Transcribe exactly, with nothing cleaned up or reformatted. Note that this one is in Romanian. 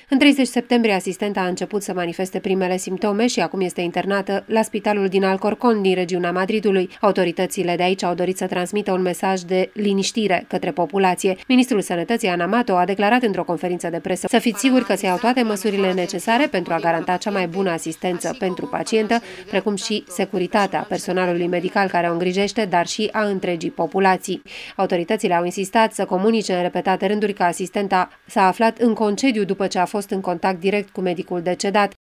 În treizeci septembrie, asistenta a început să manifeste primele simptome și acum este internată la spitalul din Alcorcón, din regiunea Madridului. Autoritățile de aici au dorit să transmită un mesaj de liniștire către populație. Ministrul Sănătății, Ana Mato, a declarat într-o conferință de presă: să fiți siguri că se iau toate măsurile necesare pentru a garanta cea mai bună asistență pentru pacientă, precum și securitatea personalului medical care o îngrijește, dar și a întregii populații. Autoritățile au insistat să comunice în repetate rânduri că asistenta s-a aflat în concediu după ce a fost în contact direct cu medicul decedat.